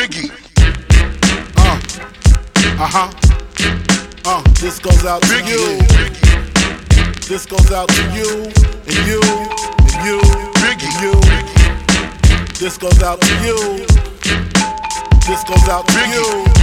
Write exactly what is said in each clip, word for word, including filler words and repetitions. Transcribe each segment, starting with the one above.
Biggie. Uh, uh-huh. Uh, this goes out to Biggie. you. This goes out to you, and you, and you, Biggie. and you. This goes out to you. This goes out to Biggie.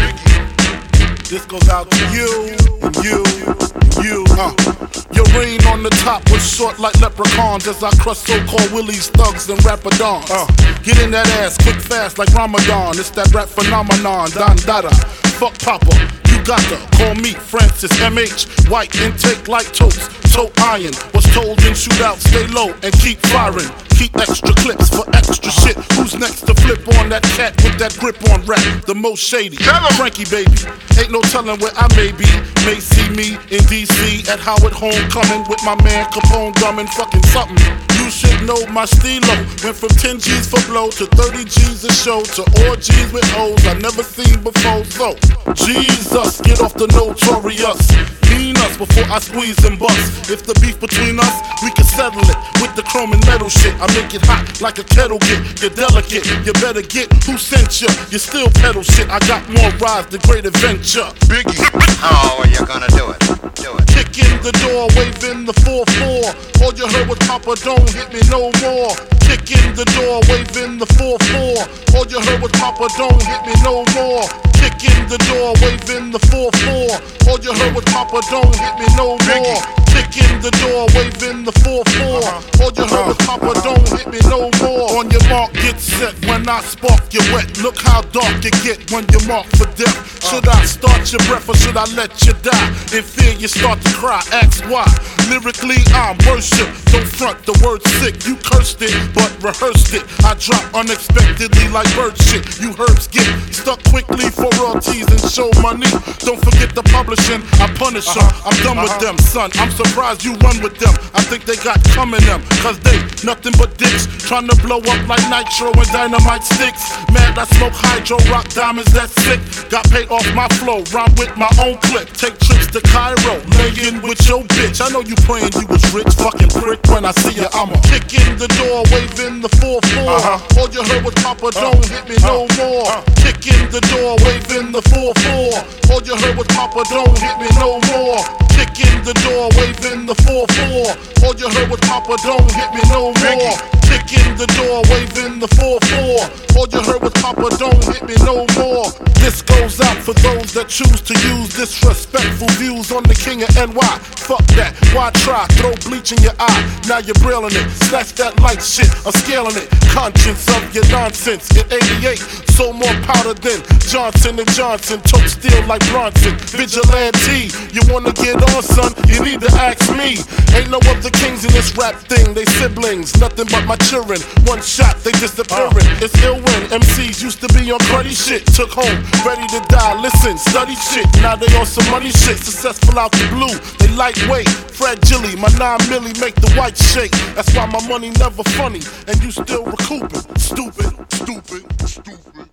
you. This goes out to you, and you, and you. Uh. Your reign on the top was short like leprechauns as I crush so-called willies, thugs, and rapadons. Uh. Get in that ass quick fast like Ramadan. It's that rap phenomenon, Don Dada. Fuck Papa, you got to call me Francis M H. White intake like toast, toe iron. Was told in shootout, stay low and keep firing. Keep extra clips for extra shit. Who's next to flip on that cat with that grip on rap? The most shady, Frankie baby. Ain't no telling where I may be. May see me in D C at Howard Homecoming with my man Capone drumming fucking something. You should know my stilo. Went from ten G's for blow to thirty G's a show to all G's with O's I never seen before. So, Jesus, get off the notorious. Mean us before I squeeze and bust. If the beef between us, we can settle it with the chrome and metal shit. I make it hot like a kettle get. You're delicate, you better get who sent you. You still pedal shit. I got more rides than Great Adventure. Biggie. How are you gonna do it? Do it. Kick in the door, waving the four four. All you heard was Papa, don't hit me no more. Kick in the door, waving the four four. All you heard was Papa, don't hit me no more. Kick in the door, waving the four four. All you heard was Papa, don't hit me no more. Kick in the door, waving the four four. All you heard was Papa, don't hit me no more. On your mark, get set. When I spark you wet, look how dark you get when you're marked for death. Should I start your breath or should I let you die? In fear you start to cry, ask why. Lyrically I'm worship, don't front the word sick. You cursed it, but rehearsed it. I drop unexpectedly like bird shit. You herbs get stuck quickly for royalties and show money. Don't forget the publishing, I punish them. I'm done with them, son. I'm surprised you run with them. I think they got coming them, cause they nothing but dicks. Trying to blow up like nitro and dynamite sticks. Mad I smoke hydro, rock diamonds, that's sick. Got paid off my flow, rhyme with my own clip. Take trips to Cairo, laying with your bitch. I know you praying you was rich, fucking prick. When I see you, I'ma kick in the door, waving the four four. Uh-huh. All you heard was Papa, don't uh, hit me uh, no more. Uh, kick in the door, waving the four four. All you heard was Papa, don't hit me no more. Kick in the door, waving the four four. All you heard was Papa, don't hit me no more. Kick in the door, waving the four four. All you heard was Papa, don't hit me no more. This goes out for those that choose to use disrespectful views on the king of N Y. Fuck that, why try? Throw bleach in your eye, now you're brilling it. Snatch that light shit, I'm scaling it. Conscience of your nonsense. In eighty-eight, so more powder than Johnson and Johnson. Tote steel like Bronson. Vigilante, you wanna get on, son? You need to ask me. Ain't no other kings in this rap thing. They siblings, nothing but my children. One shot, they disappearing. It's ill when M Cs used to be on cruddy shit. Took home, ready to die. Listen, study shit. Now they on some money shit. Successful out the blue. They lightweight, fragile. My nine milli make the white shake. That's why my money never funny, and you still recouping. Stupid, stupid, stupid.